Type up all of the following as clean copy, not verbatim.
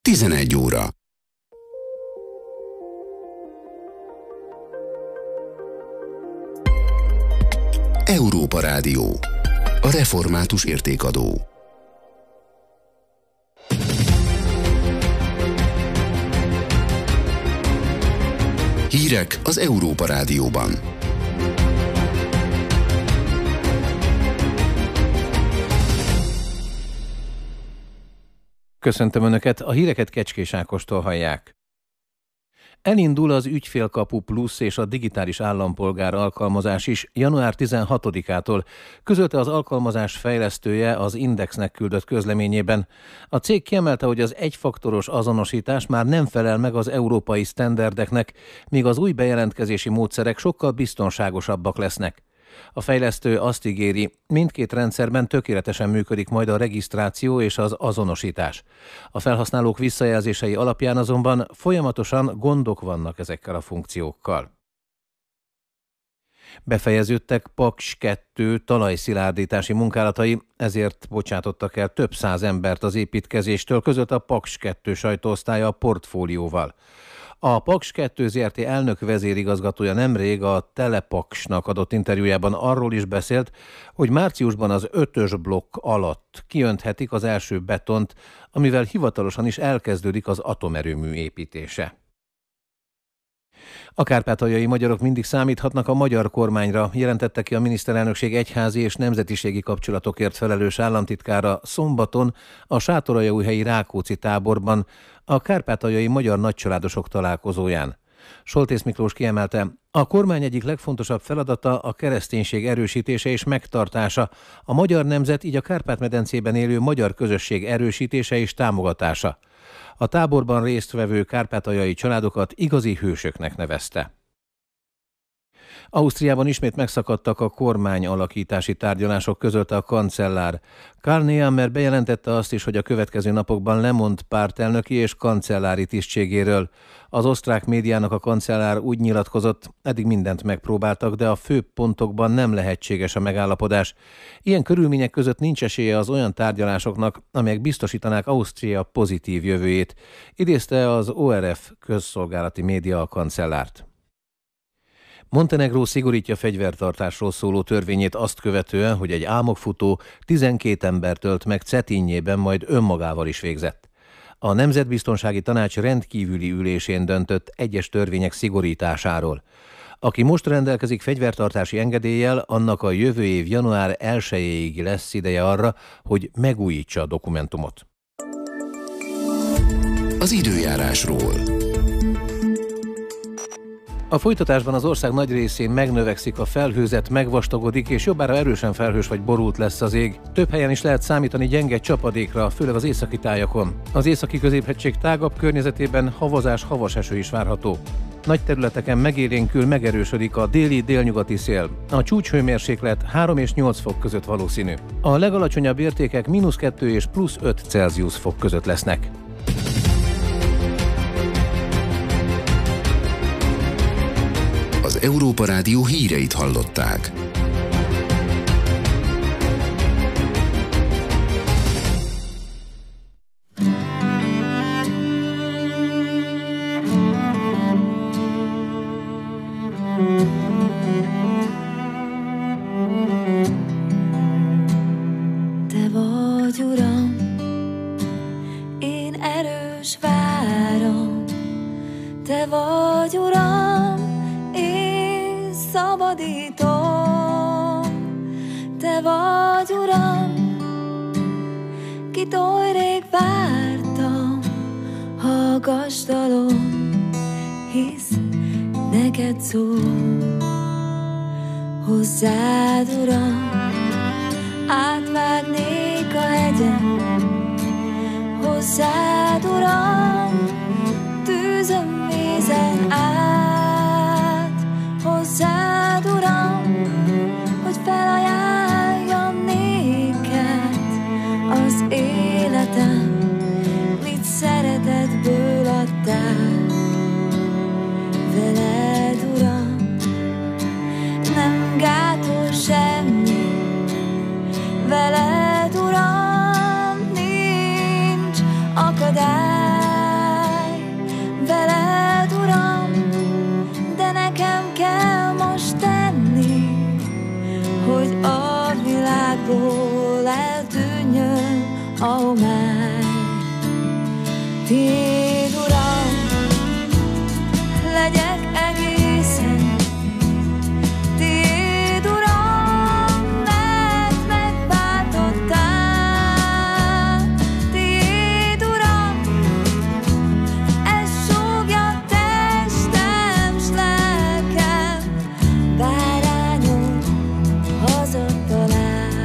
11 óra. Európa Rádió. A református értékadó. Hírek az Európa Rádióban. Köszöntöm Önöket, a híreket Kecskés Ákostól hallják. Elindul az Ügyfélkapu Plusz és a digitális állampolgár alkalmazás is január 16-ától, közölte az alkalmazás fejlesztője az Indexnek küldött közleményében. A cég kiemelte, hogy az egyfaktoros azonosítás már nem felel meg az európai sztenderdeknek, míg az új bejelentkezési módszerek sokkal biztonságosabbak lesznek. A fejlesztő azt ígéri, mindkét rendszerben tökéletesen működik majd a regisztráció és az azonosítás. A felhasználók visszajelzései alapján azonban folyamatosan gondok vannak ezekkel a funkciókkal. Befejeződtek Paks 2 talajszilárdítási munkálatai, ezért bocsátottak el több száz embert az építkezéstől, között a Paks 2 sajtóosztálya a Portfólióval. A Paks 2 Zrt. Elnök vezérigazgatója nemrég a Telepaksnak adott interjújában arról is beszélt, hogy márciusban az 5-ös blokk alatt kiönthetik az első betont, amivel hivatalosan is elkezdődik az atomerőmű építése. A kárpátaljai magyarok mindig számíthatnak a magyar kormányra, jelentette ki a miniszterelnökség egyházi és nemzetiségi kapcsolatokért felelős államtitkára szombaton a Sátoraljaújhelyi Rákóczi táborban a kárpátaljai magyar nagycsaládosok találkozóján. Soltész Miklós kiemelte, a kormány egyik legfontosabb feladata a kereszténység erősítése és megtartása, a magyar nemzet, így a Kárpát-medencében élő magyar közösség erősítése és támogatása. A táborban résztvevő kárpátaljai családokat igazi hősöknek nevezte. Ausztriában ismét megszakadtak a kormányalakítási tárgyalások, közölte a kancellár. Karl Nehammer bejelentette azt is, hogy a következő napokban lemond pártelnöki és kancellári tisztségéről. Az osztrák médiának a kancellár úgy nyilatkozott, eddig mindent megpróbáltak, de a fő pontokban nem lehetséges a megállapodás. Ilyen körülmények között nincs esélye az olyan tárgyalásoknak, amelyek biztosítanák Ausztria pozitív jövőjét, idézte az ORF közszolgálati média a kancellárt. Montenegró szigorítja fegyvertartásról szóló törvényét azt követően, hogy egy álmokfutó 12 embert ölt meg Cetinjében, majd önmagával is végzett. A Nemzetbiztonsági Tanács rendkívüli ülésén döntött egyes törvények szigorításáról. Aki most rendelkezik fegyvertartási engedéllyel, annak a jövő év január 1-ig lesz ideje arra, hogy megújítsa a dokumentumot. Az időjárásról. A folytatásban az ország nagy részén megnövekszik a felhőzet, megvastagodik, és jobbára erősen felhős vagy borult lesz az ég. Több helyen is lehet számítani gyenge csapadékra, főleg az északi tájakon. Az északi középhegység tágabb környezetében havas eső is várható. Nagy területeken megélénkül, megerősödik a déli-délnyugati szél. A csúcshőmérséklet 3 és 8 fok között valószínű. A legalacsonyabb értékek -2 és +5 Celsius fok között lesznek. Az Európa Rádió híreit hallották. Te vagy, Uram, én erős váram. Te vagy, Uram, szabadítom, te vagy, Uram, kit oly rég vártam, hallgastalom, hisz neked szól. Hozzád, Uram, átvágnék a hegyen, hozzád, Uram, tűzön, vízen át, hozzád, Uram, hogy felajánljam néked az életem, mit szeretetből adtál. Veled, Uram, nem gátol semmi, veled, Uram, nincs akadály. a homály. Tiéd, Uram, legyek egészen, Tiéd, Uram, mert megváltottál. Tiéd, Uram, ez súgja testem s lelkem, bárányom hazatalál.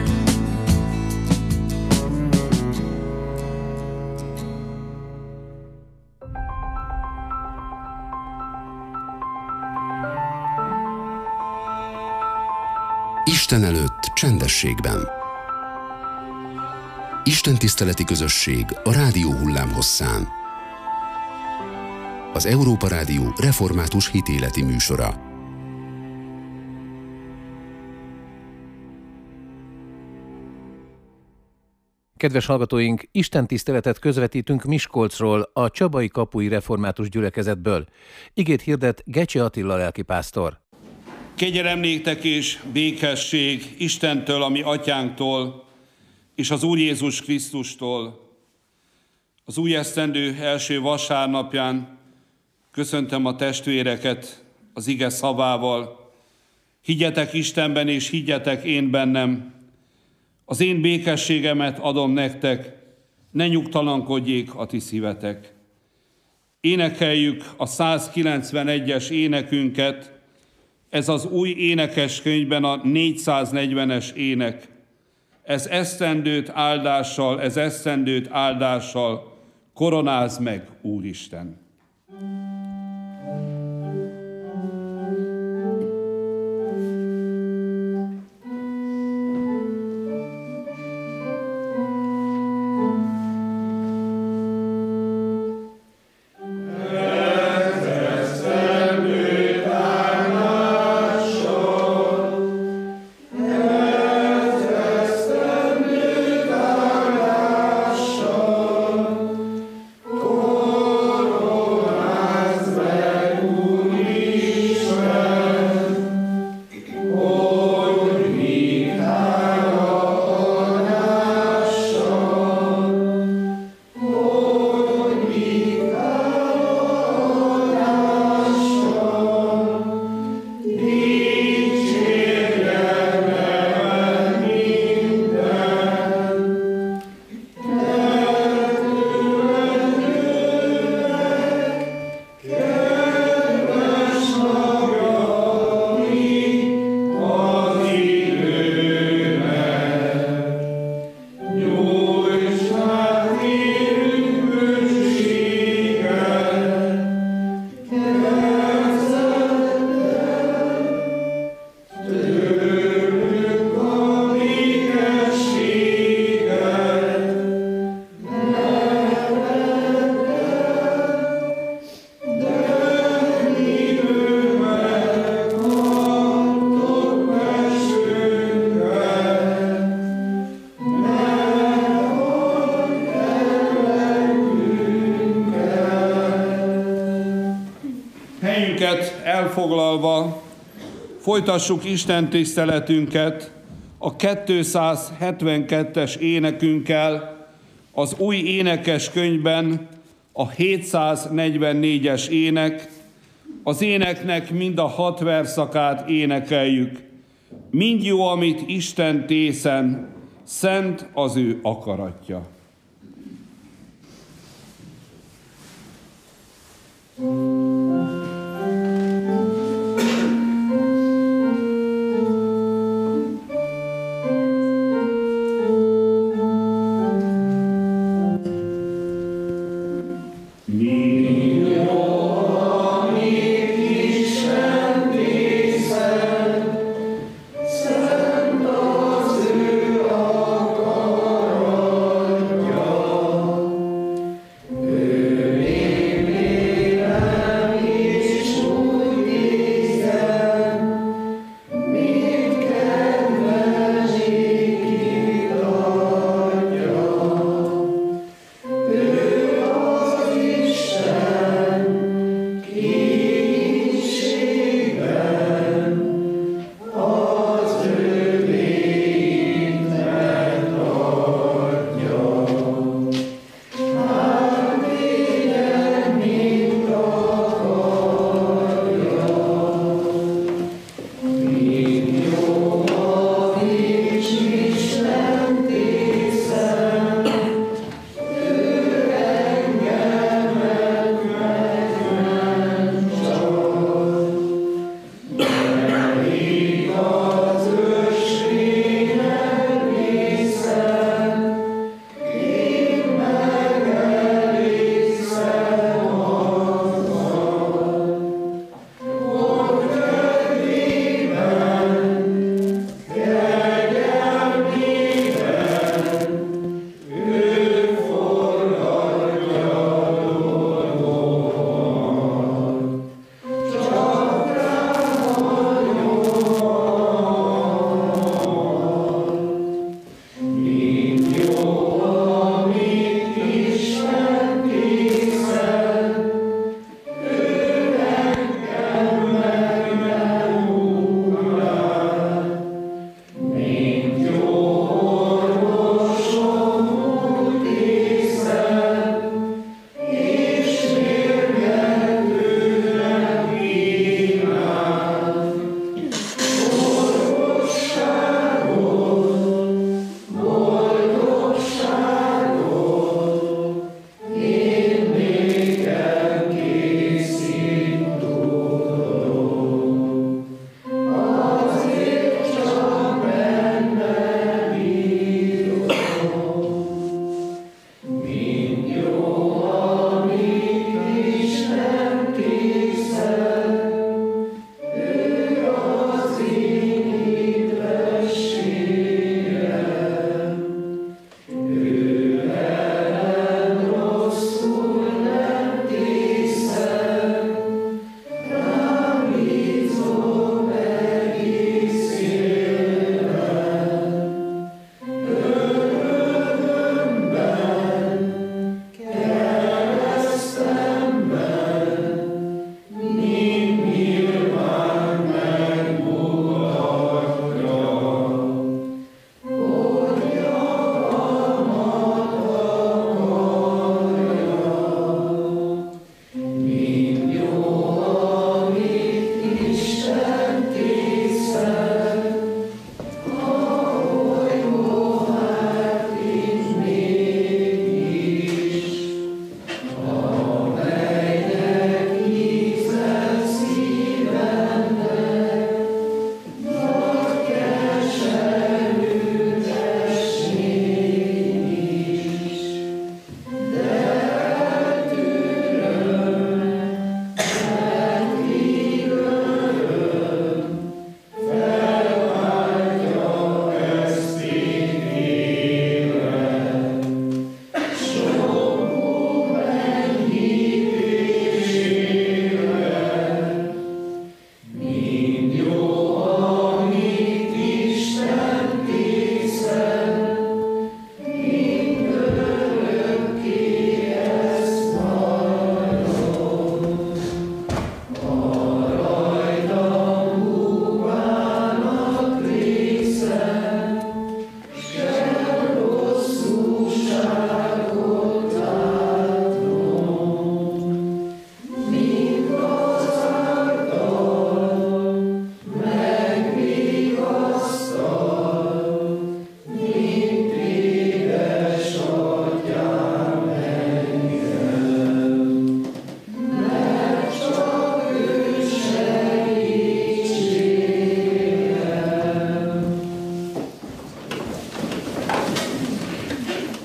Isten előtt csendességben. Isten tiszteleti közösség a rádió hullámhosszán. Az Európa Rádió református hitéleti műsora. Kedves hallgatóink, istentiszteletet közvetítünk Miskolcról, a Csabai Kapui Református Gyülekezetből. Igét hirdet Gecsi Attila lelkipásztor. Kegyelem néktek és békesség Istentől, a mi atyánktól, és az Úr Jézus Krisztustól. Az új esztendő első vasárnapján köszöntöm a testvéreket az ige szavával. Higgyetek Istenben, és higgyetek én bennem. Az én békességemet adom nektek, ne nyugtalankodjék a ti szívetek. Énekeljük a 191-es énekünket, ez az új énekeskönyvben a 440-es ének. Ez esztendőt áldással koronázd meg, Úristen! Elfoglalva folytassuk Isten tiszteletünket a 272-es énekünkkel, az új énekeskönyvben a 744-es ének. Az éneknek mind a 6 verszakát énekeljük. Mind jó, amit Isten tészen, szent az ő akaratja.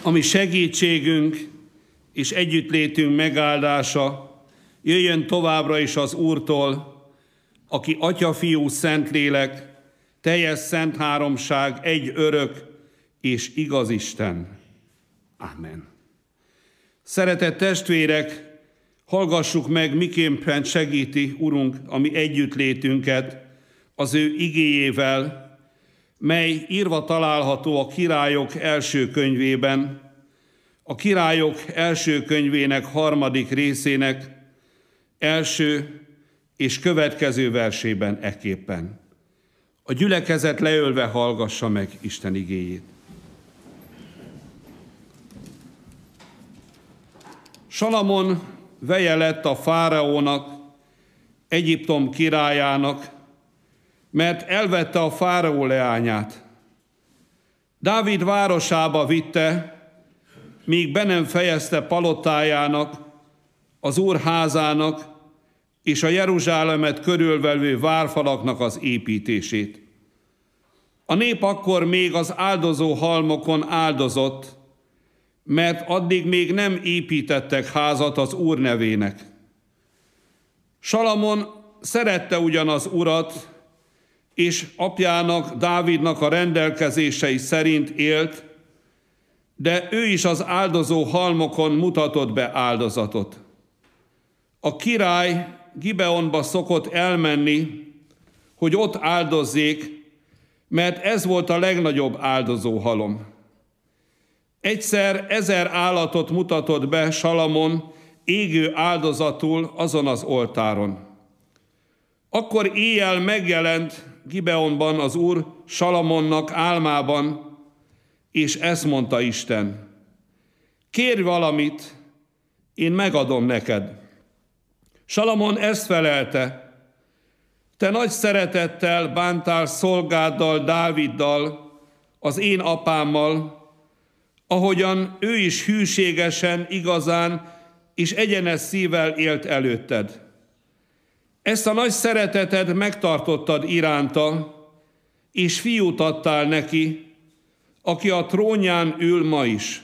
ami segítségünk és együttlétünk megáldása jöjjön továbbra is az Úrtól, aki Atya, Fiú, Szentlélek, teljes szent háromság, egy örök és igaz Isten. Amen. Szeretett testvérek, hallgassuk meg, miképpen segíti Urunk a mi együttlétünket az ő igéjével, mely írva található a Királyok első könyvében, a Királyok első könyvének 3. részének első és következő versében ekképpen. A gyülekezet leölve hallgassa meg Isten igéjét. Salamon veje lett a fáraónak, Egyiptom királyának, mert elvette a fáraó leányát. Dávid városába vitte, míg be nem fejezte palotájának, az Úr házának és a Jeruzsálemet körülvevő várfalaknak az építését. A nép akkor még az áldozó halmokon áldozott, mert addig még nem építettek házat az Úr nevének. Salamon szerette ugyan az Urat, és apjának, Dávidnak a rendelkezései szerint élt, de ő is az áldozó halmokon mutatott be áldozatot. A király Gibeonba szokott elmenni, hogy ott áldozzék, mert ez volt a legnagyobb áldozó halom. Egyszer 1000 állatot mutatott be Salamon égő áldozatul azon az oltáron. Akkor éjjel megjelent Gibeonban az Úr Salamonnak álmában, és ezt mondta Isten: kérj valamit, én megadom neked. Salamon ezt felelte: te nagy szeretettel bántál szolgáddal, Dáviddal, az én apámmal, ahogyan ő is hűségesen, igazán és egyenes szívvel élt előtted. Ezt a nagy szereteted megtartottad iránta, és fiút adtál neki, aki a trónján ül ma is.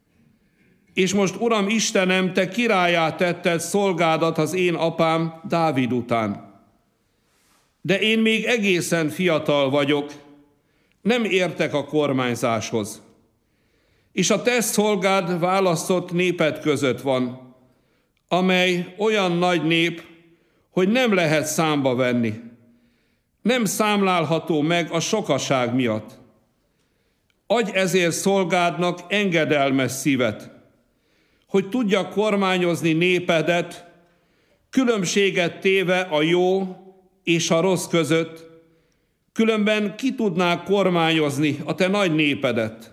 És most, Uram Istenem, te királlyá tetted szolgádat az én apám Dávid után. De én még egészen fiatal vagyok, nem értek a kormányzáshoz. És a te szolgád választott néped között van, amely olyan nagy nép, hogy nem lehet számba venni. Nem számlálható meg a sokaság miatt. Adj ezért szolgádnak engedelmes szívet, hogy tudja kormányozni népedet, különbséget téve a jó és a rossz között, különben ki tudná kormányozni a te nagy népedet.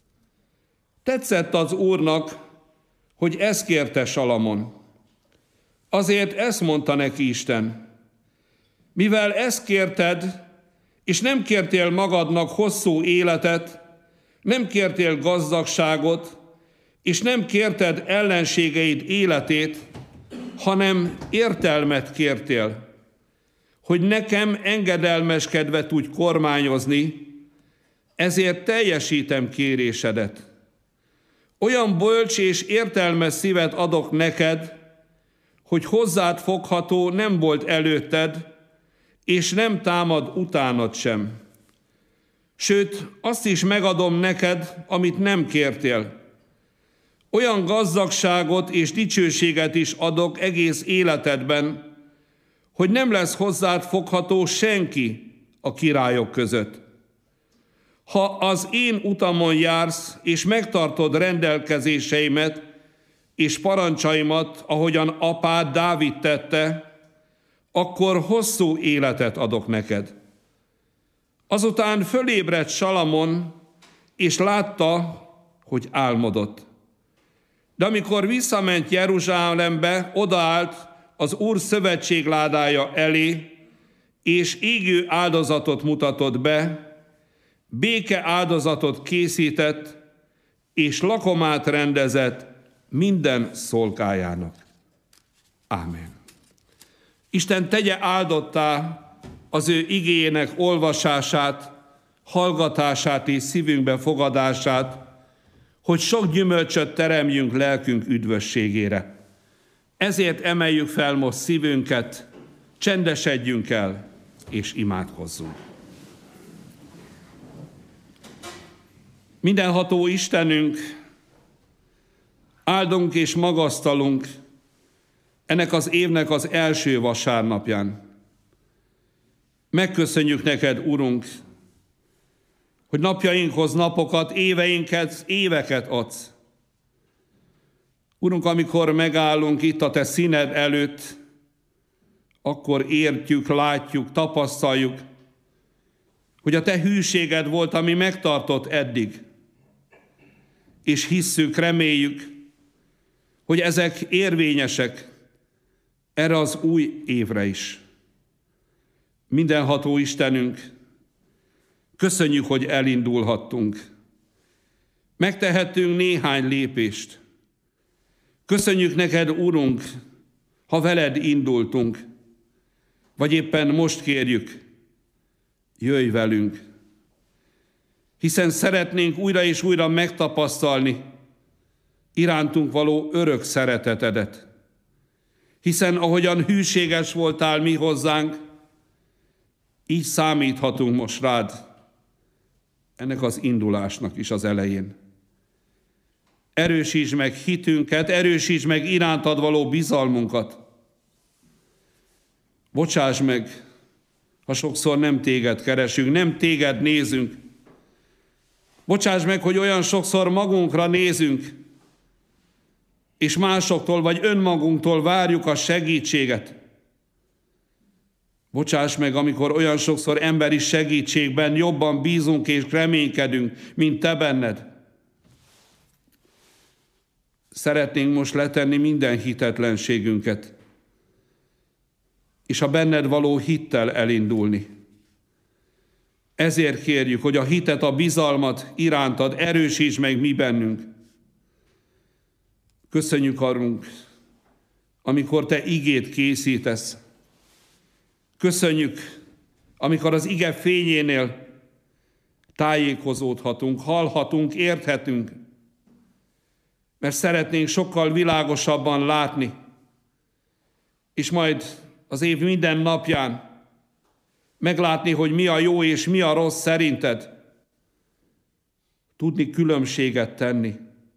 Tetszett az Úrnak, hogy ezt kérte Salamon. Azért ezt mondta neki Isten: mivel ezt kérted, és nem kértél magadnak hosszú életet, nem kértél gazdagságot, és nem kérted ellenségeid életét, hanem értelmet kértél, hogy nekem engedelmeskedve tudj kormányozni, ezért teljesítem kérésedet. Olyan bölcs és értelmes szívet adok neked, hogy hozzád fogható nem volt előtted, és nem támad utánad sem. Sőt, azt is megadom neked, amit nem kértél. Olyan gazdagságot és dicsőséget is adok egész életedben, hogy nem lesz hozzád fogható senki a királyok között. Ha az én utamon jársz, és megtartod rendelkezéseimet és parancsaimat, ahogyan apád Dávid tette, akkor hosszú életet adok neked. Azután fölébredt Salamon, és látta, hogy álmodott. De amikor visszament Jeruzsálembe, odaállt az Úr szövetségládája elé, és égő áldozatot mutatott be, béke áldozatot készített, és lakomát rendezett minden szolgájának. Ámen. Isten tegye áldottá az ő igéjének olvasását, hallgatását és szívünkbe fogadását, hogy sok gyümölcsöt teremjünk lelkünk üdvösségére. Ezért emeljük fel most szívünket, csendesedjünk el és imádkozzunk. Mindenható Istenünk, áldunk és magasztalunk ennek az évnek az első vasárnapján. Megköszönjük neked, Urunk, hogy napjainkhoz napokat, éveinket, éveket adsz. Urunk, amikor megállunk itt a te színed előtt, akkor értjük, látjuk, tapasztaljuk, hogy a te hűséged volt, ami megtartott eddig. És hisszük, reméljük, hogy ezek érvényesek erre az új évre is. Mindenható Istenünk, köszönjük, hogy elindulhattunk. Megtehettünk néhány lépést. Köszönjük neked, Urunk, ha veled indultunk, vagy éppen most kérjük, jöjj velünk, hiszen szeretnénk újra és újra megtapasztalni irántunk való örök szeretetedet. Hiszen ahogyan hűséges voltál mi hozzánk, így számíthatunk most rád, ennek az indulásnak is az elején. Erősítsd meg hitünket, erősítsd meg irántad való bizalmunkat. Bocsáss meg, ha sokszor nem téged keresünk, nem téged nézünk. Bocsáss meg, hogy olyan sokszor magunkra nézünk, és másoktól vagy önmagunktól várjuk a segítséget. Bocsáss meg, amikor olyan sokszor emberi segítségben jobban bízunk és reménykedünk, mint te benned. Szeretnénk most letenni minden hitetlenségünket, és a benned való hittel elindulni. Ezért kérjük, hogy a hitet, a bizalmat irántad erősíts meg mi bennünk. Köszönjük, Urunk, amikor te igét készítesz. Köszönjük, amikor az ige fényénél tájékozódhatunk, hallhatunk, érthetünk, mert szeretnénk sokkal világosabban látni, és majd az év minden napján meglátni, hogy mi a jó és mi a rossz szerinted, tudni különbséget tenni.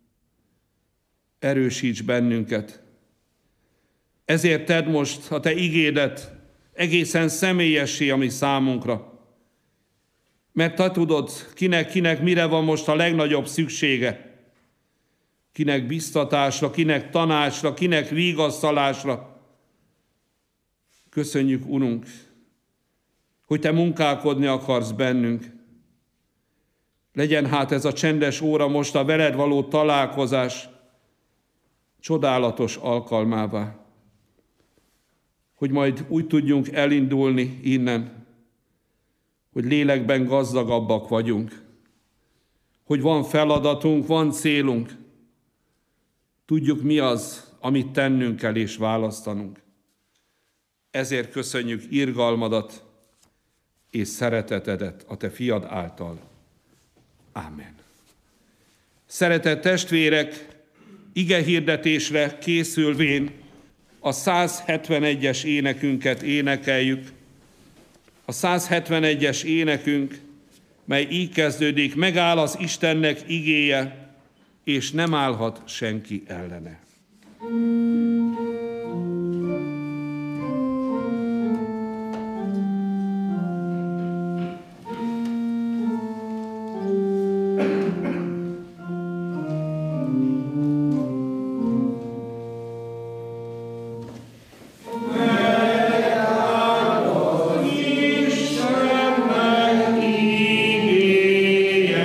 Erősíts bennünket. Ezért tedd most a te igédet egészen személyessé a mi számunkra. Mert te tudod, kinek mire van most a legnagyobb szüksége. Kinek biztatásra, kinek tanácsra, kinek vigasztalásra. Köszönjük, Urunk, hogy te munkálkodni akarsz bennünk. Legyen hát ez a csendes óra most a veled való találkozás csodálatos alkalmává, hogy majd úgy tudjunk elindulni innen, hogy lélekben gazdagabbak vagyunk, hogy van feladatunk, van célunk, tudjuk mi az, amit tennünk kell és választanunk. Ezért köszönjük irgalmadat és szeretetedet a te fiad által. Ámen. Szeretett testvérek, igehirdetésre készülvén a 171-es énekünket énekeljük. A 171-es énekünk, mely így kezdődik, megáll az Istennek igéje, és nem állhat senki ellene.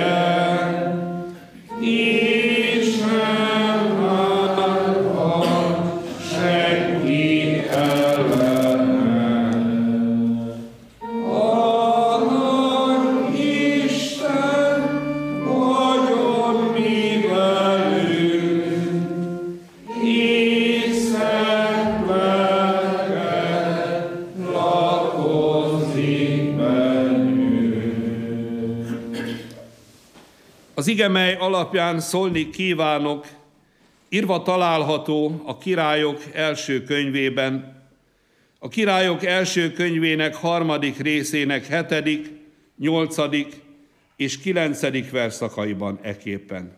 Isten Az ige, mely alapján szólni kívánok, írva található a Királyok első könyvében, a Királyok első könyvének 3. részének 7., 8. és 9. versszakaiban eképpen.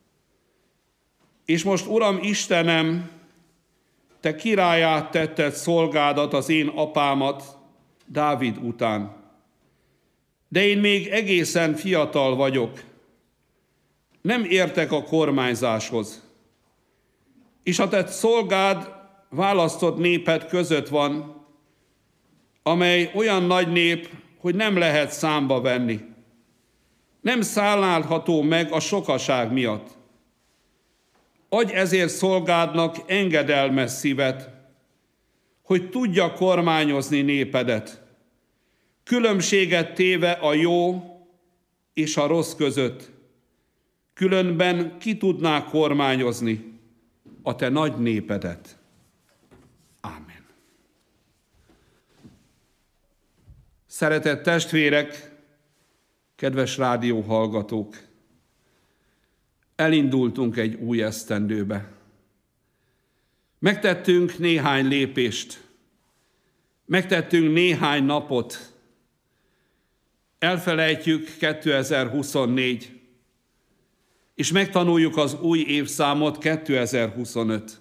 És most, Uram Istenem, te királyát tetted szolgádat, az én apámat, Dávid után. De én még egészen fiatal vagyok, nem értek a kormányzáshoz. És a te szolgád választott néped között van, amely olyan nagy nép, hogy nem lehet számba venni. Nem szállálható meg a sokaság miatt. Adj ezért szolgádnak engedelmes szívet, hogy tudja kormányozni népedet, különbséget téve a jó és a rossz között. Különben ki tudná kormányozni a te nagy népedet. Ámen. Szeretett testvérek, kedves rádióhallgatók! Elindultunk egy új esztendőbe. Megtettünk néhány lépést, megtettünk néhány napot. Elfelejtjük 2024, és megtanuljuk az új évszámot, 2025.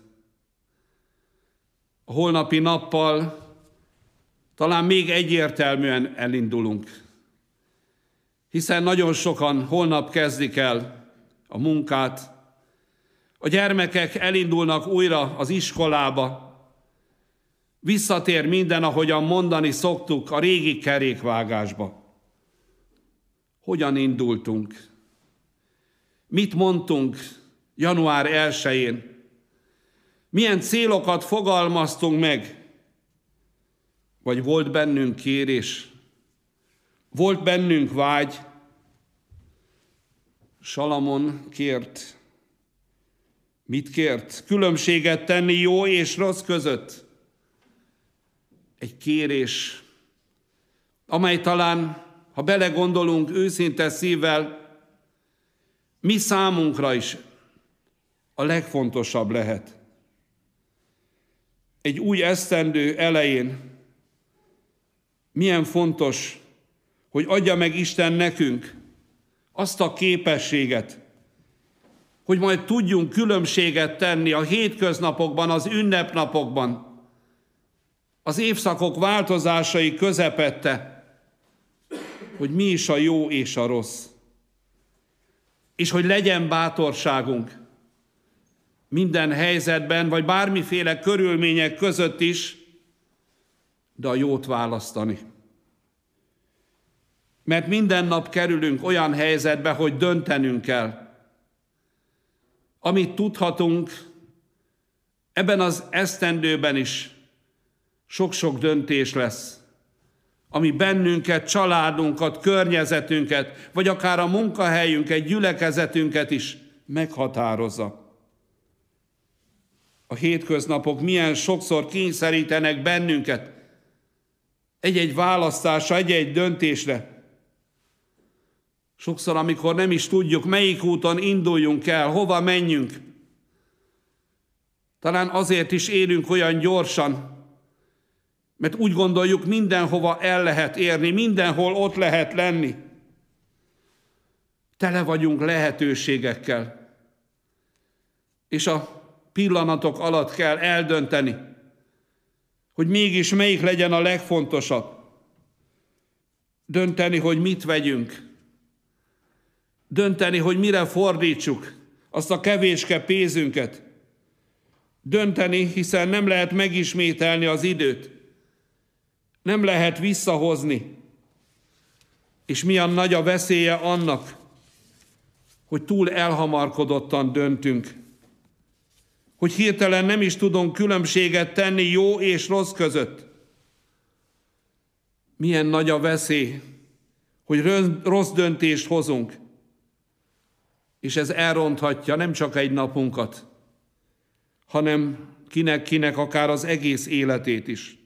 A holnapi nappal talán még egyértelműen elindulunk, hiszen nagyon sokan holnap kezdik el a munkát, a gyermekek elindulnak újra az iskolába, visszatér minden, ahogyan mondani szoktuk, a régi kerékvágásba. Hogyan indultunk? Mit mondtunk január 1-én? Milyen célokat fogalmaztunk meg? Vagy volt bennünk kérés? Volt bennünk vágy? Salamon kért. Mit kért? Különbséget tenni jó és rossz között. Egy kérés, amely talán, ha belegondolunk őszinte szívvel, mi számunkra is a legfontosabb lehet. Egy új esztendő elején milyen fontos, hogy adja meg Isten nekünk azt a képességet, hogy majd tudjunk különbséget tenni a hétköznapokban, az ünnepnapokban, az évszakok változásai közepette, hogy mi is a jó és a rossz. És hogy legyen bátorságunk minden helyzetben, vagy bármiféle körülmények között is, de a jót választani. Mert minden nap kerülünk olyan helyzetbe, hogy döntenünk kell. Amit tudhatunk, ebben az esztendőben is sok-sok döntés lesz, ami bennünket, családunkat, környezetünket, vagy akár a munkahelyünket, gyülekezetünket is meghatározza. A hétköznapok milyen sokszor kényszerítenek bennünket egy-egy választásra, egy-egy döntésre. Sokszor, amikor nem is tudjuk, melyik úton induljunk el, hova menjünk. Talán azért is élünk olyan gyorsan, mert úgy gondoljuk, mindenhova el lehet érni, mindenhol ott lehet lenni. Tele vagyunk lehetőségekkel. És a pillanatok alatt kell eldönteni, hogy mégis melyik legyen a legfontosabb. Dönteni, hogy mit vegyünk. Dönteni, hogy mire fordítsuk azt a kevéske pénzünket. Dönteni, hiszen nem lehet megismételni az időt. Nem lehet visszahozni. És milyen nagy a veszélye annak, hogy túl elhamarkodottan döntünk. Hogy hirtelen nem is tudunk különbséget tenni jó és rossz között. Milyen nagy a veszély, hogy rossz döntést hozunk. És ez elronthatja nem csak egy napunkat, hanem kinek-kinek akár az egész életét is.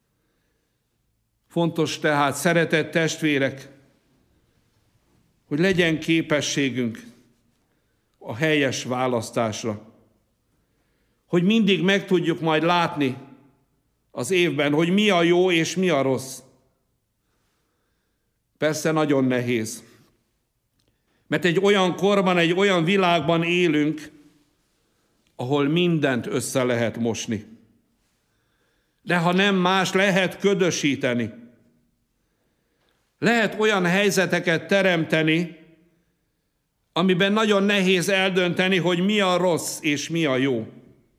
Fontos tehát, szeretett testvérek, hogy legyen képességünk a helyes választásra. Hogy mindig meg tudjuk majd látni az évben, hogy mi a jó és mi a rossz. Persze nagyon nehéz. Mert egy olyan korban, egy olyan világban élünk, ahol mindent össze lehet mosni. De ha nem más, lehet ködösíteni. Lehet olyan helyzeteket teremteni, amiben nagyon nehéz eldönteni, hogy mi a rossz és mi a jó.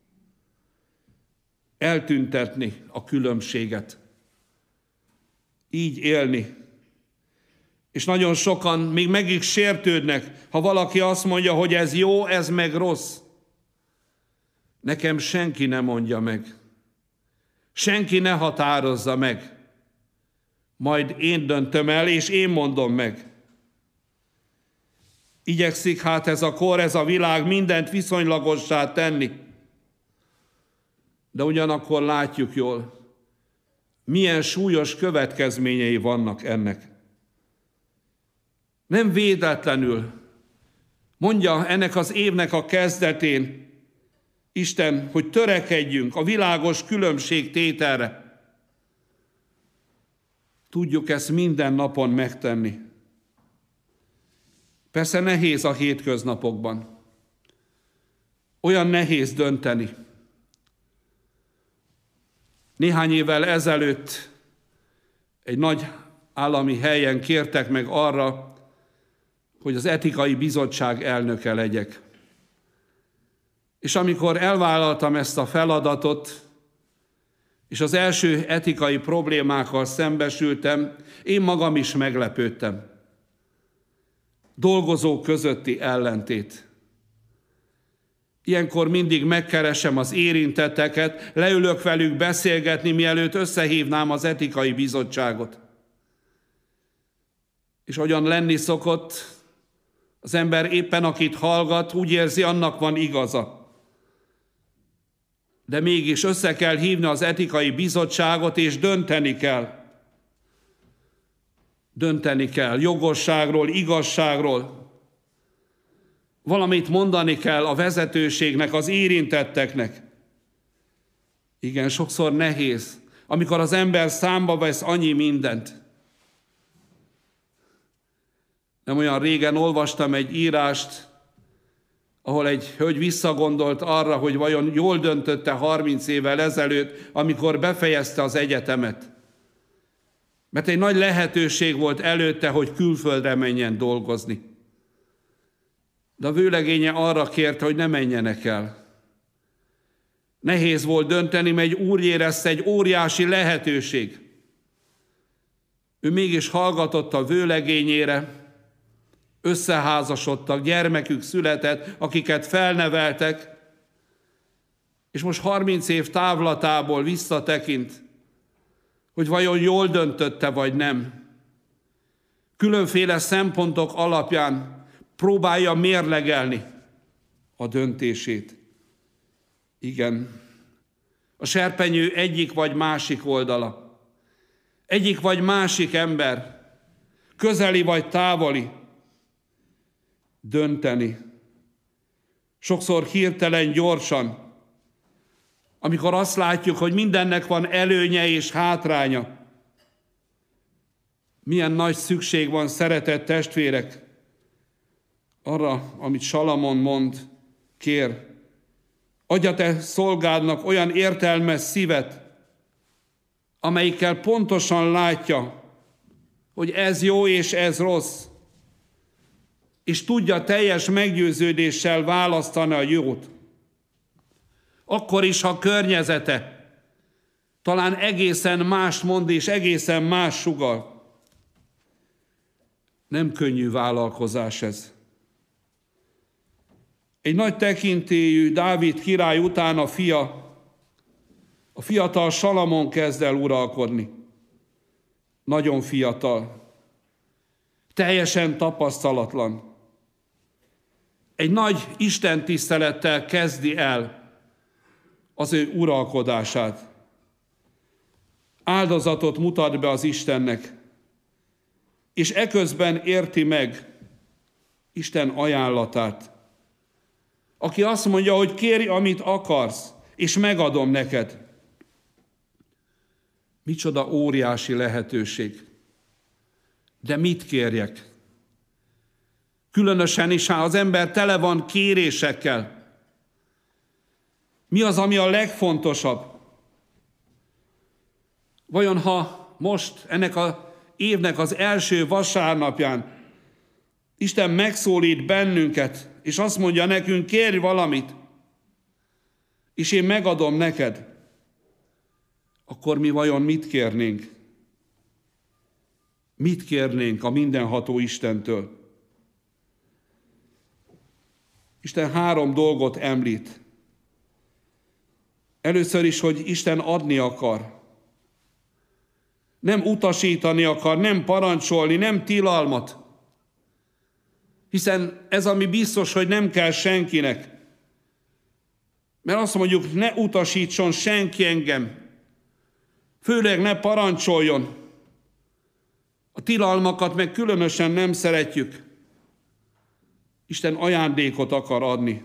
Eltüntetni a különbséget. Így élni. És nagyon sokan még meg is sértődnek, ha valaki azt mondja, hogy ez jó, ez meg rossz. Nekem senki ne mondja meg. Senki ne határozza meg. Majd én döntöm el, és én mondom meg. Igyekszik hát ez a kor, ez a világ mindent viszonylagossá tenni. De ugyanakkor látjuk jól, milyen súlyos következményei vannak ennek. Nem véletlenül mondja ennek az évnek a kezdetén Isten, hogy törekedjünk a világos különbségtételre. Tudjuk ezt minden napon megtenni. Persze nehéz a hétköznapokban. Olyan nehéz dönteni. Néhány évvel ezelőtt egy nagy állami helyen kértek meg arra, hogy az etikai bizottság elnöke legyek. És amikor elvállaltam ezt a feladatot, és az első etikai problémákkal szembesültem, én magam is meglepődtem. Dolgozók közötti ellentét. Ilyenkor mindig megkeresem az érintetteket, leülök velük beszélgetni, mielőtt összehívnám az etikai bizottságot. És hogyan lenni szokott, az ember éppen akit hallgat, úgy érzi, annak van igaza. De mégis össze kell hívni az etikai bizottságot, és dönteni kell. Dönteni kell jogosságról, igazságról. Valamit mondani kell a vezetőségnek, az érintetteknek. Igen, sokszor nehéz, amikor az ember számba vesz annyi mindent. Nem olyan régen olvastam egy írást, ahol egy hölgy visszagondolt arra, hogy vajon jól döntötte 30 évvel ezelőtt, amikor befejezte az egyetemet. Mert egy nagy lehetőség volt előtte, hogy külföldre menjen dolgozni. De a vőlegénye arra kérte, hogy ne menjenek el. Nehéz volt dönteni, mert úgy érezte, egy óriási lehetőség. Ő mégis hallgatott a vőlegényére, összeházasodtak, gyermekük született, akiket felneveltek, és most 30 év távlatából visszatekint, hogy vajon jól döntötte, vagy nem. Különféle szempontok alapján próbálja mérlegelni a döntését. Igen, a serpenyő egyik vagy másik oldala, egyik vagy másik ember, közeli vagy távoli, dönteni. Sokszor hirtelen, gyorsan, amikor azt látjuk, hogy mindennek van előnye és hátránya. Milyen nagy szükség van, szeretett testvérek, arra, amit Salamon mond, kér. Adj a te szolgádnak olyan értelmes szívet, amelyikkel pontosan látja, hogy ez jó és ez rossz, és tudja teljes meggyőződéssel választani a jót. Akkor is, ha környezete talán egészen mást mond és egészen más sugall. Nem könnyű vállalkozás ez. Egy nagy tekintélyű Dávid király után a fiatal Salamon kezd el uralkodni. Nagyon fiatal, teljesen tapasztalatlan. Egy nagy istentisztelettel kezdi el az ő uralkodását. Áldozatot mutat be az Istennek, és eközben érti meg Isten ajánlatát. aki azt mondja, hogy kérj, amit akarsz, és megadom neked. Micsoda óriási lehetőség. De mit kérjek? Különösen is, ha az ember tele van kérésekkel. Mi az, ami a legfontosabb? Vajon ha most, ennek az évnek az első vasárnapján Isten megszólít bennünket, és azt mondja nekünk, kérj valamit, és én megadom neked, akkor mi vajon mit kérnénk? Mit kérnénk a mindenható Istentől? Isten 3 dolgot említ. Először is, hogy Isten adni akar. Nem utasítani akar, nem parancsolni, nem tilalmat. Hiszen ez, ami biztos, hogy nem kell senkinek. Mert azt mondjuk, ne utasítson senki engem. Főleg ne parancsoljon. A tilalmakat meg különösen nem szeretjük. Isten ajándékot akar adni.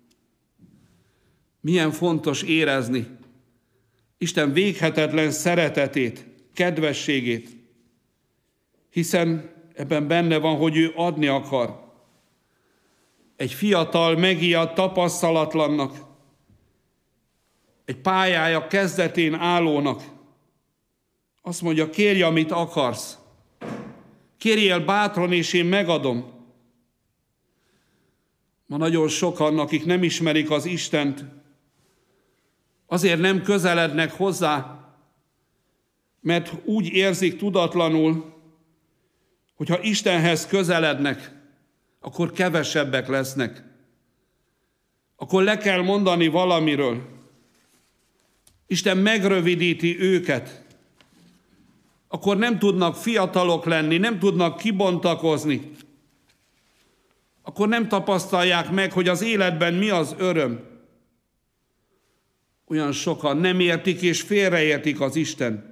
Milyen fontos érezni Isten véghetetlen szeretetét, kedvességét, hiszen ebben benne van, hogy ő adni akar. Egy fiatal, megijadt, tapasztalatlannak, egy pályája kezdetén állónak azt mondja, kérj, amit akarsz. Kérjél bátran, és én megadom. Ma nagyon sokan, akik nem ismerik az Istent, azért nem közelednek hozzá, mert úgy érzik tudatlanul, hogy ha Istenhez közelednek, akkor kevesebbek lesznek. Akkor le kell mondani valamiről. Isten megrövidíti őket. Akkor nem tudnak fiatalok lenni, nem tudnak kibontakozni. Akkor nem tapasztalják meg, hogy az életben mi az öröm. Olyan sokan nem értik és félreértik az Isten.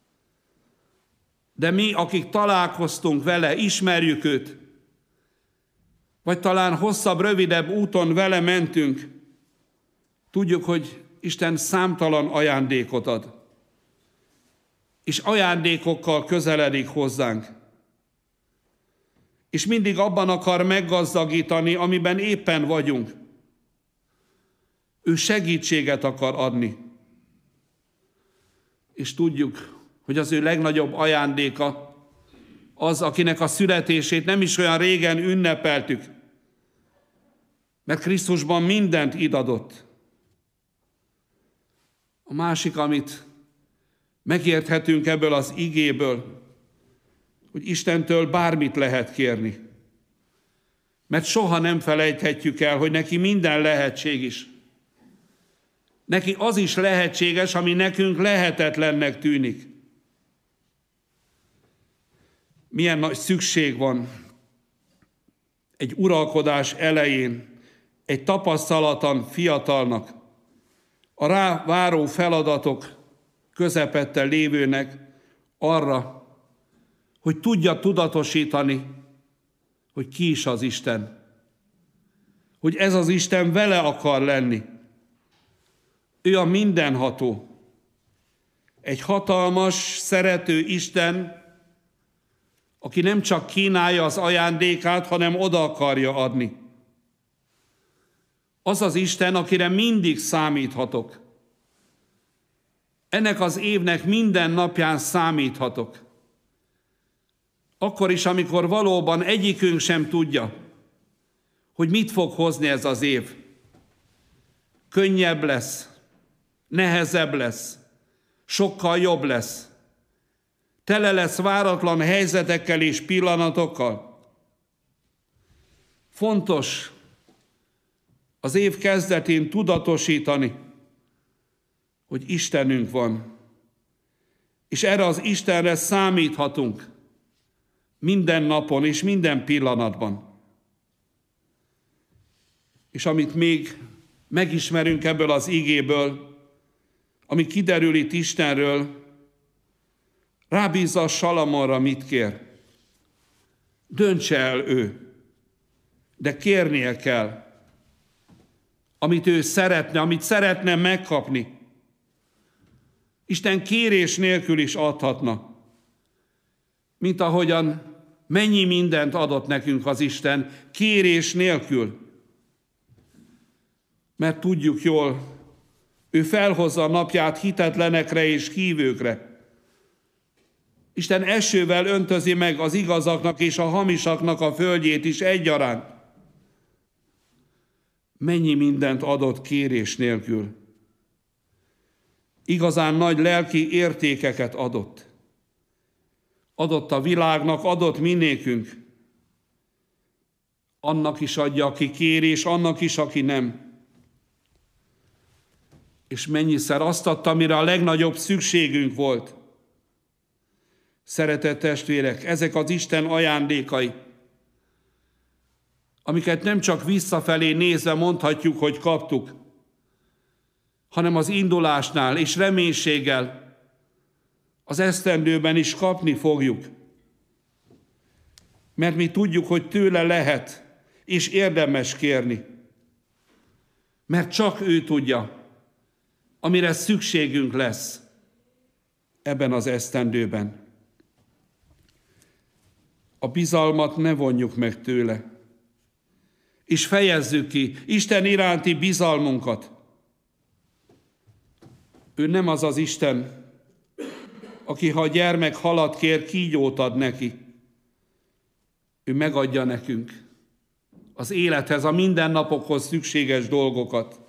De mi, akik találkoztunk vele, ismerjük őt, vagy talán hosszabb, rövidebb úton vele mentünk, tudjuk, hogy Isten számtalan ajándékot ad. És ajándékokkal közeledik hozzánk. És mindig abban akar meggazdagítani, amiben éppen vagyunk. Ő segítséget akar adni. És tudjuk, hogy az ő legnagyobb ajándéka az, akinek a születését nem is olyan régen ünnepeltük, mert Krisztusban mindent idadott. A másik, amit megérthetünk ebből az igéből, hogy Istentől bármit lehet kérni. Mert soha nem felejthetjük el, hogy neki minden lehetséges. Neki az is lehetséges, ami nekünk lehetetlennek tűnik. Milyen nagy szükség van egy uralkodás elején, egy tapasztalatlan fiatalnak, a rá váró feladatok közepette lévőnek arra, hogy tudja tudatosítani, hogy ki is az Isten. Hogy ez az Isten vele akar lenni. Ő a mindenható. Egy hatalmas, szerető Isten, aki nem csak kínálja az ajándékát, hanem oda akarja adni. Az az Isten, akire mindig számíthatok. Ennek az évnek minden napján számíthatok. Akkor is, amikor valóban egyikünk sem tudja, hogy mit fog hozni ez az év. Könnyebb lesz, nehezebb lesz, sokkal jobb lesz. Tele lesz váratlan helyzetekkel és pillanatokkal. Fontos az év kezdetén tudatosítani, hogy Istenünk van. És erre az Istenre számíthatunk minden napon és minden pillanatban. És amit még megismerünk ebből az igéből, ami kiderül itt Istenről, rábízza Salamonra, mit kér. Döntse el ő, de kérnie kell. amit ő szeretne, amit szeretne megkapni. Isten kérés nélkül is adhatna. Mint ahogyan mennyi mindent adott nekünk az Isten kérés nélkül. Mert tudjuk jól, ő felhozza a napját hitetlenekre és hívőkre. Isten esővel öntözi meg az igazaknak és a hamisaknak a földjét is egyaránt. Mennyi mindent adott kérés nélkül. Igazán nagy lelki értékeket adott. Adott a világnak, adott minékünk. Annak is adja, aki kér, és annak is, aki nem. És mennyiszer azt adta, amire a legnagyobb szükségünk volt. Szeretett testvérek, ezek az Isten ajándékai, amiket nem csak visszafelé nézve mondhatjuk, hogy kaptuk, hanem az indulásnál és reménységgel az esztendőben is kapni fogjuk. Mert mi tudjuk, hogy tőle lehet és érdemes kérni. Mert csak ő tudja, amire szükségünk lesz ebben az esztendőben. A bizalmat ne vonjuk meg tőle, és fejezzük ki Isten iránti bizalmunkat. Ő nem az az Isten, aki, ha a gyermek halat kér, kígyót ad neki. Ő megadja nekünk az élethez, a mindennapokhoz szükséges dolgokat.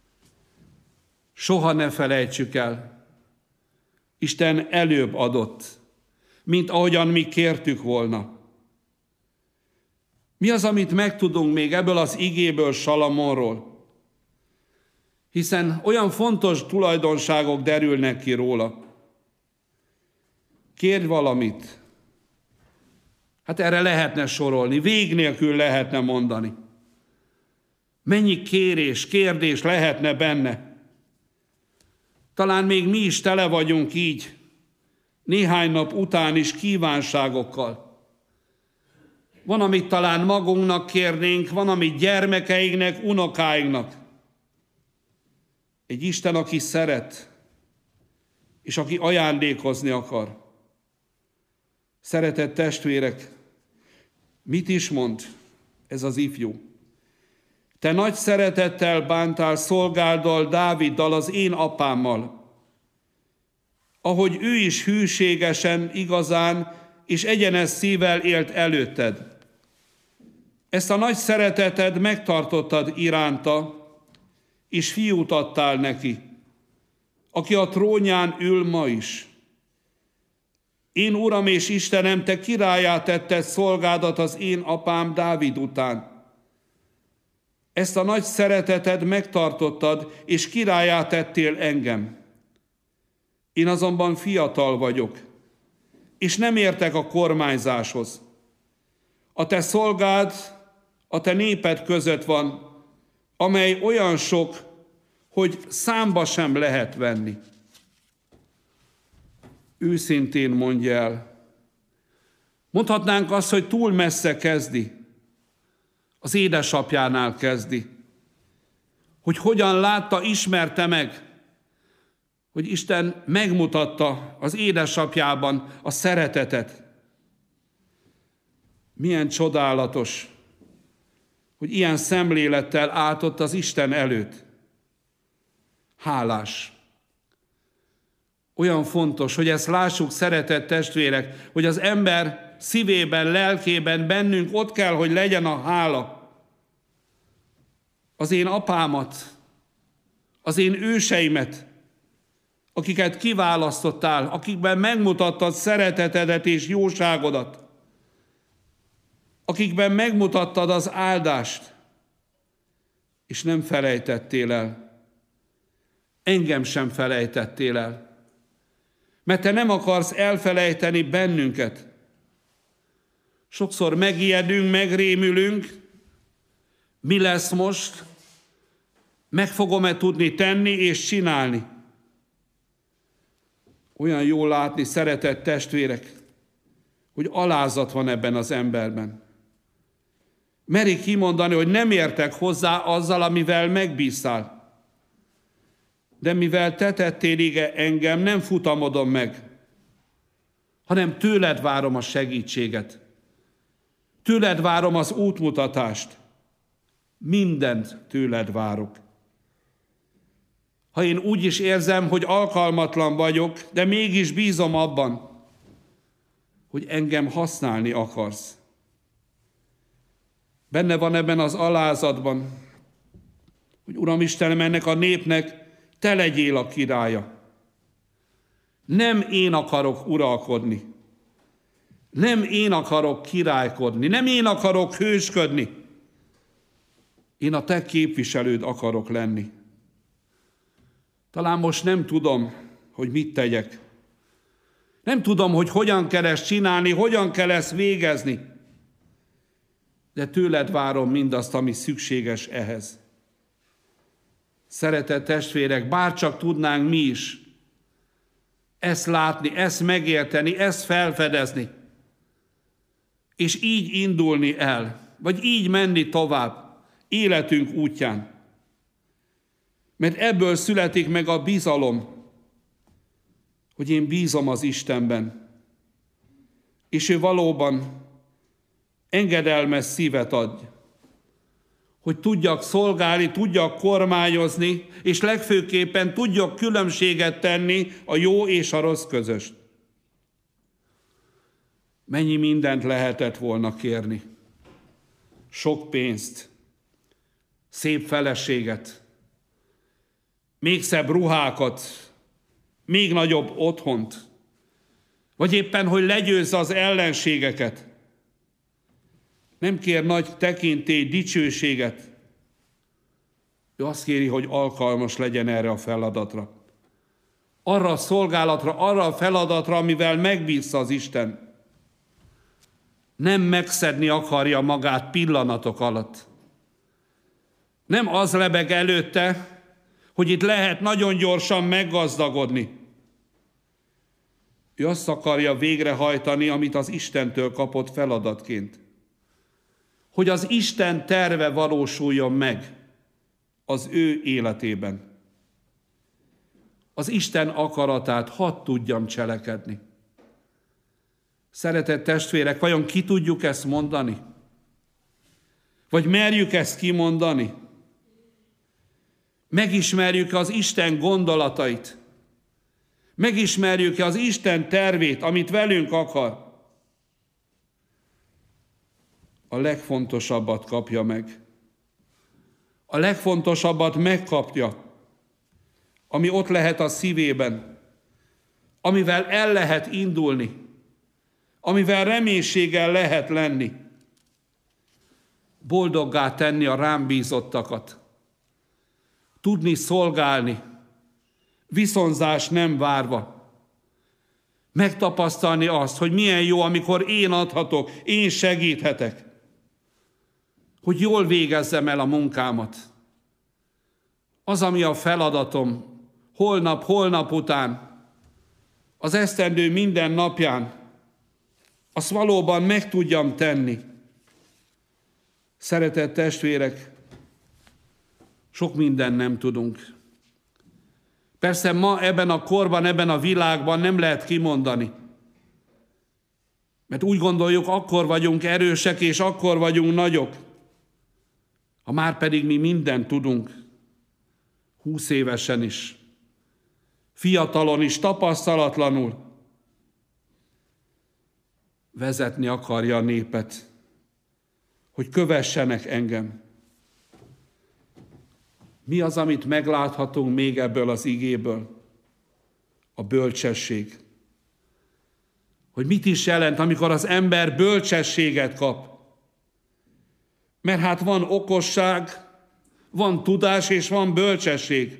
Soha ne felejtsük el, Isten előbb adott, mint ahogyan mi kértük volna. Mi az, amit megtudunk még ebből az igéből, Salamonról? Hiszen olyan fontos tulajdonságok derülnek ki róla. Kérj valamit. Hát erre lehetne sorolni, vég nélkül lehetne mondani. Mennyi kérés, kérdés lehetne benne. Talán még mi is tele vagyunk így, néhány nap után is kívánságokkal. Van, amit talán magunknak kérnénk, van, amit gyermekeinknek, unokáinknak. Egy Isten, aki szeret, és aki ajándékozni akar. Szeretett testvérek, mit is mond ez az ifjú? Te nagy szeretettel bántál szolgáddal, Dáviddal, az én apámmal, ahogy ő is hűségesen, igazán és egyenes szívvel élt előtted. Ezt a nagy szereteted megtartottad iránta, és fiút adtál neki, aki a trónján ül ma is. Én, Uram és Istenem, te királlyá tetted szolgádat az én apám Dávid után. Ezt a nagy szereteted megtartottad, és királlyá tettél engem. Én azonban fiatal vagyok, és nem értek a kormányzáshoz. A te szolgád a te néped között van, amely olyan sok, hogy számba sem lehet venni. Őszintén mondja el. Mondhatnánk azt, hogy túl messze kezdi. Az édesapjánál kezdi. Hogy hogyan látta, ismerte meg, hogy Isten megmutatta az édesapjában a szeretetet. Milyen csodálatos, hogy ilyen szemlélettel állt ott az Isten előtt. Hálás. Olyan fontos, hogy ezt lássuk, szeretett testvérek, hogy az ember szívében, lelkében, bennünk ott kell, hogy legyen a hála. Az én apámat, az én őseimet, akiket kiválasztottál, akikben megmutattad szeretetedet és jóságodat, akikben megmutattad az áldást, és nem felejtettél el. Engem sem felejtettél el. Mert te nem akarsz elfelejteni bennünket. Sokszor megijedünk, megrémülünk, mi lesz most, meg fogom-e tudni tenni és csinálni. Olyan jól látni, szeretett testvérek, hogy alázat van ebben az emberben. Meri kimondani, hogy nem értek hozzá azzal, amivel megbíztál. De mivel te tettél ige engem, nem futamodom meg, hanem tőled várom a segítséget. Tőled várom az útmutatást. Mindent tőled várok. Ha én úgy is érzem, hogy alkalmatlan vagyok, de mégis bízom abban, hogy engem használni akarsz. Benne van ebben az alázatban, hogy Uram Istenem, ennek a népnek te legyél a királya. Nem én akarok uralkodni. Nem én akarok királykodni. Nem én akarok hősködni. Én a te képviselőd akarok lenni. Talán most nem tudom, hogy mit tegyek. Nem tudom, hogy hogyan kell ezt csinálni, hogyan kell ezt végezni. De tőled várom mindazt, ami szükséges ehhez. Szeretett testvérek, bárcsak tudnánk mi is ezt látni, ezt megérteni, ezt felfedezni, és így indulni el, vagy így menni tovább életünk útján. Mert ebből születik meg a bizalom, hogy én bízom az Istenben, és ő valóban engedelmes szívet adj, hogy tudjak szolgálni, tudjak kormányozni, és legfőképpen tudjak különbséget tenni a jó és a rossz között. Mennyi mindent lehetett volna kérni. Sok pénzt, szép feleséget, még szebb ruhákat, még nagyobb otthont, vagy éppen, hogy legyőzze az ellenségeket. Nem kér nagy tekintély, dicsőséget. Ő azt kéri, hogy alkalmas legyen erre a feladatra. Arra a szolgálatra, arra a feladatra, amivel megbízza az Isten. Nem megszedni akarja magát pillanatok alatt. Nem az lebeg előtte, hogy itt lehet nagyon gyorsan meggazdagodni. Ő azt akarja végrehajtani, amit az Istentől kapott feladatként. Hogy az Isten terve valósuljon meg az ő életében. Az Isten akaratát hadd tudjam cselekedni. Szeretett testvérek, vajon ki tudjuk ezt mondani? Vagy merjük ezt kimondani? Megismerjük-e az Isten gondolatait? Megismerjük-e az Isten tervét, amit velünk akar? A legfontosabbat kapja meg. A legfontosabbat megkapja, ami ott lehet a szívében, amivel el lehet indulni, amivel reménységgel lehet lenni. Boldoggá tenni a rám bízottakat. Tudni szolgálni, viszonzás nem várva. Megtapasztalni azt, hogy milyen jó, amikor én adhatok, én segíthetek. Hogy jól végezzem el a munkámat. Az, ami a feladatom, holnap után, az esztendő minden napján, azt valóban meg tudjam tenni. Szeretett testvérek, sok mindent nem tudunk. Persze ma ebben a korban, ebben a világban nem lehet kimondani. Mert úgy gondoljuk, akkor vagyunk erősek, és akkor vagyunk nagyok. Ha már pedig mi mindent tudunk, 20 évesen is, fiatalon is, tapasztalatlanul, vezetni akarja a népet, hogy kövessenek engem. Mi az, amit megláthatunk még ebből az igéből? A bölcsesség. Hogy mit is jelent, amikor az ember bölcsességet kap. Mert hát van okosság, van tudás és van bölcsesség.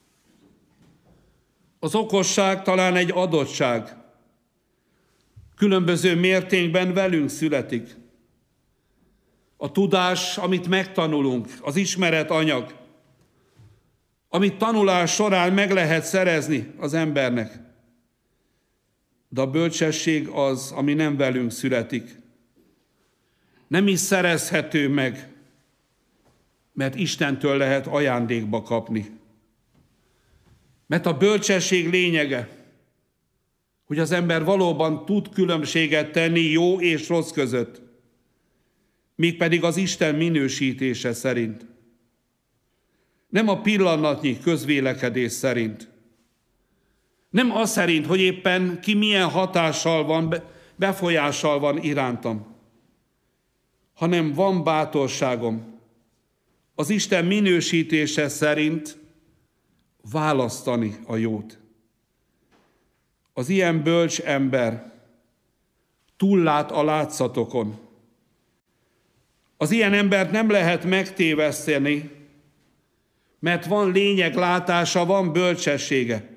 Az okosság talán egy adottság. Különböző mértékben velünk születik. A tudás, amit megtanulunk, az ismeretanyag, amit tanulás során meg lehet szerezni az embernek. De a bölcsesség az, ami nem velünk születik. Nem is szerezhető meg, mert Istentől lehet ajándékba kapni. Mert a bölcsesség lényege, hogy az ember valóban tud különbséget tenni jó és rossz között, mégpedig az Isten minősítése szerint. Nem a pillanatnyi közvélekedés szerint. Nem az szerint, hogy éppen ki milyen hatással van, befolyással van irántam, hanem van bátorságom az Isten minősítése szerint választani a jót. Az ilyen bölcs ember túllát a látszatokon. Az ilyen embert nem lehet megtéveszteni, mert van lényeglátása, van bölcsessége.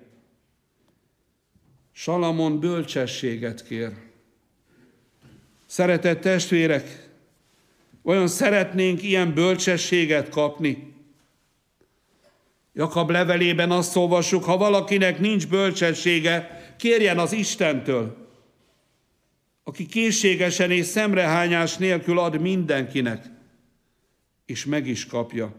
Salamon bölcsességet kér. Szeretett testvérek, vajon szeretnénk ilyen bölcsességet kapni? Jakab levelében azt olvassuk, ha valakinek nincs bölcsessége, kérjen az Istentől, aki készségesen és szemrehányás nélkül ad mindenkinek, és meg is kapja.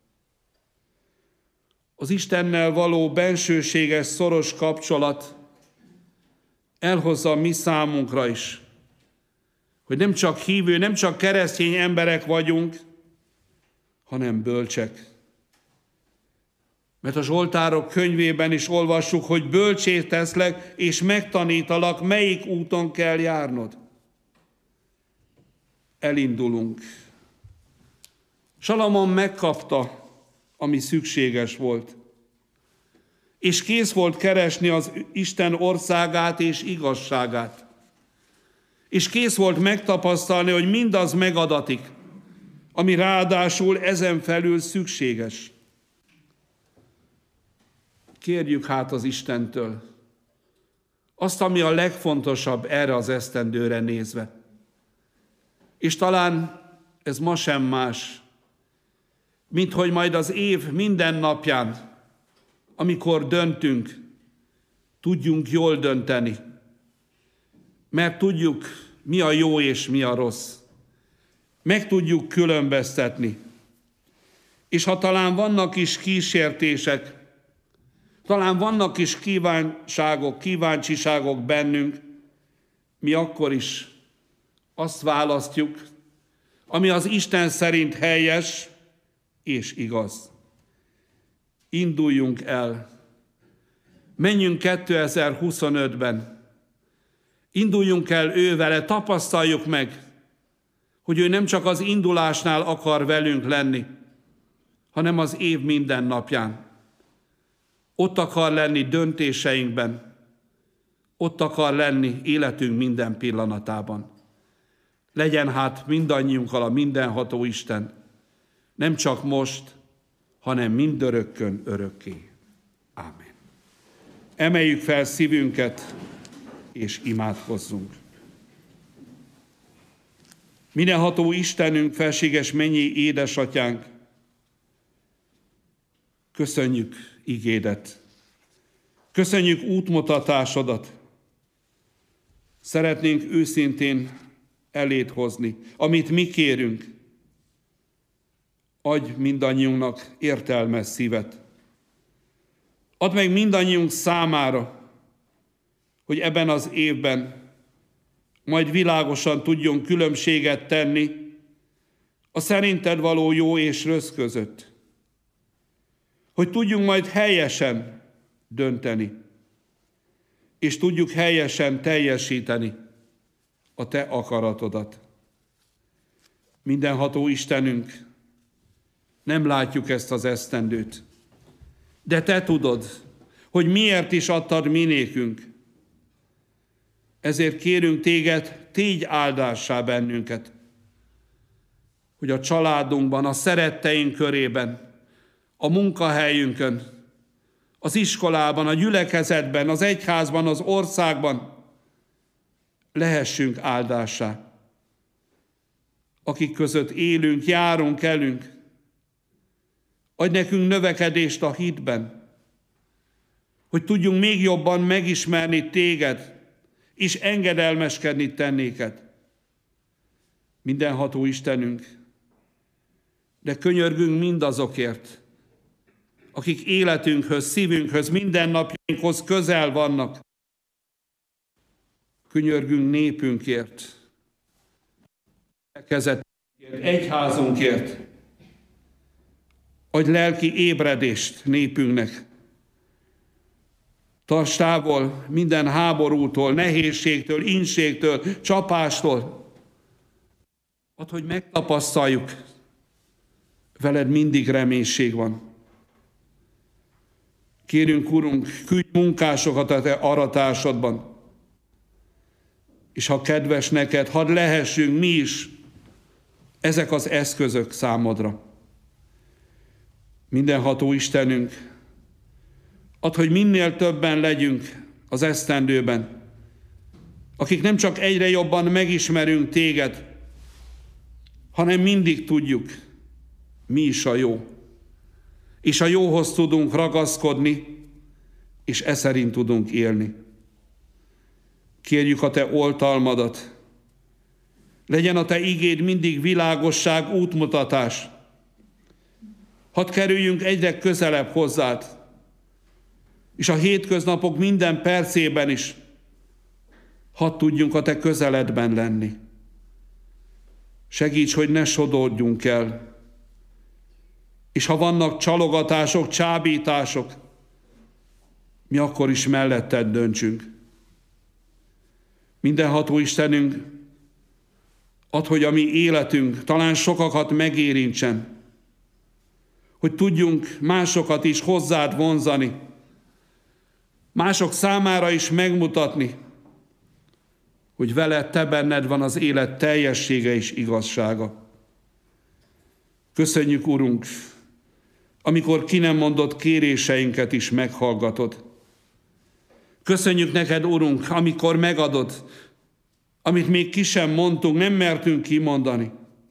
Az Istennel való bensőséges, szoros kapcsolat elhozza mi számunkra is, hogy nem csak hívő, nem csak keresztény emberek vagyunk, hanem bölcsek. Mert a Zsoltárok könyvében is olvassuk, hogy bölcsé teszlek, és megtanítalak, melyik úton kell járnod. Elindulunk. Salamon megkapta, ami szükséges volt, és kész volt keresni az Isten országát és igazságát. És kész volt megtapasztalni, hogy mindaz megadatik, ami ráadásul ezen felül szükséges. Kérjük hát az Istentől azt, ami a legfontosabb erre az esztendőre nézve. És talán ez ma sem más, mint hogy majd az év minden napján, amikor döntünk, tudjunk jól dönteni, mert tudjuk, mi a jó és mi a rossz. Meg tudjuk különböztetni. És ha talán vannak is kísértések, talán vannak is kíváncsiságok bennünk, mi akkor is azt választjuk, ami az Isten szerint helyes és igaz. Induljunk el. Menjünk 2025-ben. Induljunk el ő vele, tapasztaljuk meg, hogy ő nem csak az indulásnál akar velünk lenni, hanem az év minden napján. Ott akar lenni döntéseinkben, ott akar lenni életünk minden pillanatában. Legyen hát mindannyiunkkal a mindenható Isten, nem csak most, hanem mindörökkön örökké. Ámen. Emeljük fel szívünket, és imádkozzunk. Mindenható Istenünk, felséges mennyi édesatyánk, köszönjük igédet, köszönjük útmutatásodat. Szeretnénk őszintén eléd hozni, amit mi kérünk. Adj mindannyiunknak értelmes szívet. Add meg mindannyiunk számára, hogy ebben az évben majd világosan tudjon különbséget tenni a szerinted való jó és rossz között. Hogy tudjunk majd helyesen dönteni, és tudjuk helyesen teljesíteni a te akaratodat. Mindenható Istenünk, nem látjuk ezt az esztendőt, de te tudod, hogy miért is adtad mi nékünk. Ezért kérünk téged, tégy áldássá bennünket, hogy a családunkban, a szeretteink körében, a munkahelyünkön, az iskolában, a gyülekezetben, az egyházban, az országban lehessünk áldássá. Akik között élünk, járunk, elünk, adj nekünk növekedést a hitben, hogy tudjunk még jobban megismerni téged, és engedelmeskedni te néked. Mindenható Istenünk, de könyörgünk mindazokért, akik életünkhöz, szívünkhöz, mindennapjainkhoz közel vannak. Könyörgünk népünkért, gyülekezetünkért, egyházunkért, adj lelki ébredést népünknek. Tarts távol minden háborútól, nehézségtől, ínségtől, csapástól. Add, hogy megtapasztaljuk, veled mindig reménység van. Kérünk, Urunk, küldj munkásokat a te aratásodban, és ha kedves neked, hadd lehessünk mi is ezek az eszközök számodra. Mindenható Istenünk, add, hogy minél többen legyünk az esztendőben, akik nem csak egyre jobban megismerünk téged, hanem mindig tudjuk, mi is a jó. És a jóhoz tudunk ragaszkodni, és e szerint tudunk élni. Kérjük a te oltalmadat. Legyen a te igéd mindig világosság, útmutatás. Hadd kerüljünk egyre közelebb hozzád, és a hétköznapok minden percében is hadd tudjunk a te közeledben lenni. Segíts, hogy ne sodorjunk el, és ha vannak csalogatások, csábítások, mi akkor is melletted döntsünk. Mindenható Istenünk, add, hogy a mi életünk talán sokakat megérintsen, hogy tudjunk másokat is hozzád vonzani, mások számára is megmutatni, hogy veled, te benned van az élet teljessége és igazsága. Köszönjük, Urunk, amikor ki nem mondott kéréseinket is meghallgatod. Köszönjük neked, Urunk, amikor megadod, amit még ki sem mondtunk, nem mertünk kimondani.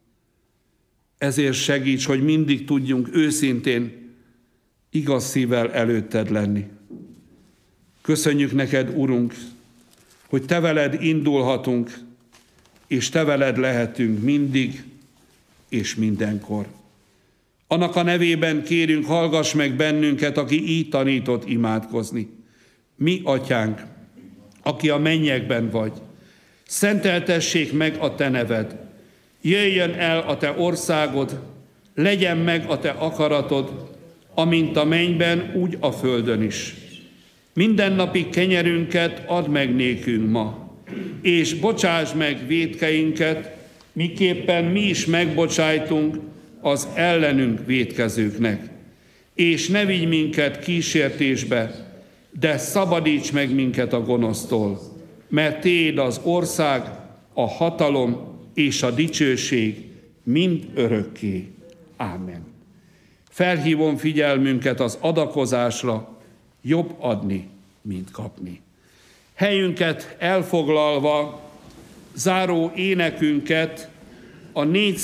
Ezért segíts, hogy mindig tudjunk őszintén, igaz szívvel előtted lenni. Köszönjük neked, Urunk, hogy te veled indulhatunk, és te veled lehetünk mindig és mindenkor. Annak a nevében kérünk, hallgass meg bennünket, aki így tanított imádkozni. Mi, Atyánk, aki a mennyekben vagy, szenteltessék meg a te neved, jöjjön el a te országod, legyen meg a te akaratod, amint a mennyben, úgy a földön is. Mindennapi kenyerünket add meg nékünk ma, és bocsásd meg vétkeinket, miképpen mi is megbocsájtunk az ellenünk vétkezőknek. És ne vigy minket kísértésbe, de szabadíts meg minket a gonosztól, mert tiéd az ország, a hatalom és a dicsőség mind örökké. Ámen. Felhívom figyelmünket az adakozásra, jobb adni, mint kapni. Helyünket elfoglalva, záró énekünket, a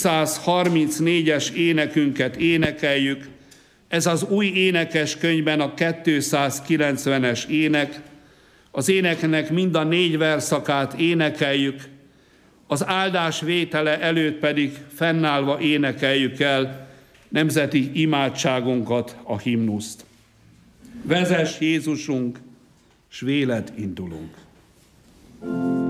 434-es énekünket énekeljük. Ez az új énekeskönyvben a 290-es ének. Az éneknek mind a 4 verszakát énekeljük, az áldás vétele előtt pedig fennállva énekeljük el nemzeti imádságunkat, a himnuszt. Vezess Jézusunk, s véled indulunk.